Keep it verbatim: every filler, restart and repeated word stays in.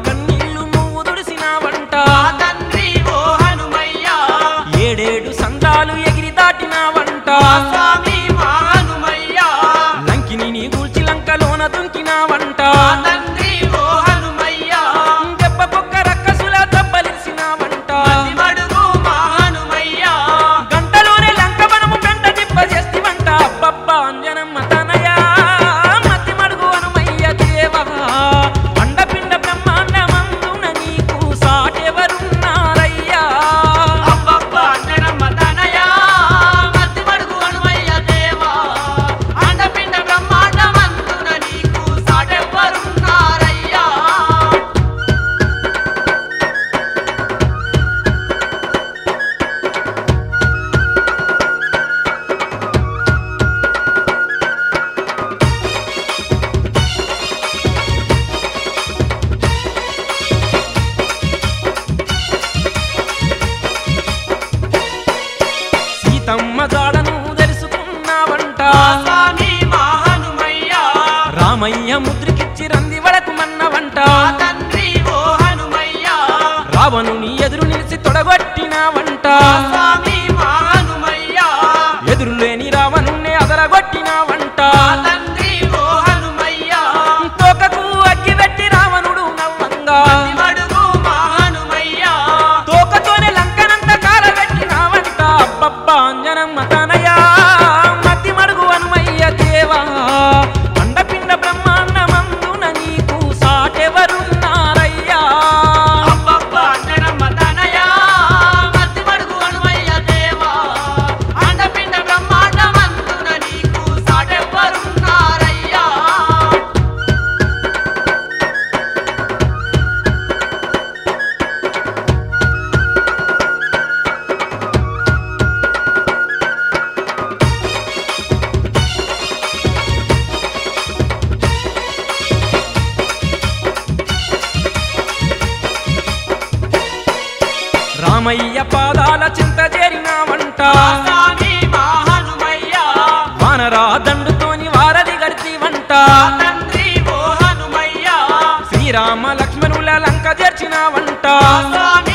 కన్నీళ్లు నువ్వు దుడిసినావంట తండ్రి ఓ హనుమయ్య ఏడేడు సంద్రాలు ఎగిరి దాటినావంట స్వామి మా హనుమయ్య లంకిని నీ గూల్చి లంకలోన దుంకినావంట తండ్రి ఓ హనుమయ్య దెబ్బకొక్క రక్కసుల దెబ్బలిసినావంట మడుగు మా హనుమయ్య గంటలోనే లంక మనము గంట దిబ్బ చేస్తివంట అబ్బబ్బా అంజనమ్మ తనయా మతి మడుగు హనుమయ్య దేవా అండపిండ బ్రహ్మాండమందున నీకు సాటెవరున్నారయ్యా అబ్బబ్బ అంజనమ్మ తనయా మతి మడుగు హనుమయ్య దేవా అండపిండ బ్రహ్మాండమందున నీకు సాటెవ్వరున్నారయ్యా సీతమ్మ జాడను తెలుసుకున్నావంట స్వామి మా హనుమయ్య రామయ్య ముద్రికిచ్చి రంది వడకు మన్నవంట తండ్రి ఓ హనుమయ్య రావణుని ఎదురు నిలిచి తొడగొట్టినావంట స్వామి మా హనుమయ్య ఎదురులేని రావణుణ్ణి అదరగొట్టినావంట తండ్రి ఓ హనుమయ్య తోకకు అగ్గి పెట్టి రావణుడు నవ్వంగా మడుగు మా హనుమయ్య తోకతోనే లంకనంత కాలబెట్టినావంట అబ్బబ్బా అంజనమ్మ తనయా మతి మడుగు హనుమయ్య దేవా అండపిండ బ్రహ్మాండమందున నీకు సాటెవరున్నారయ్యా అబ్బబ్బ అంజనమ్మ తనయా మతి మడుగు హనుమయ్య దేవా అండపిండ బ్రహ్మాండమందున నీకు సాటెవ్వరున్నారయ్యా రామయ్య పాదాల చింత చేరినావంట స్వామి మా హనుమయ్య వానరా దండుతోని వారధి గడిచివంట తండ్రి ఓ హనుమయ్య శ్రీరామ లక్ష్మణుల లంక చేర్చినావంట స్వామి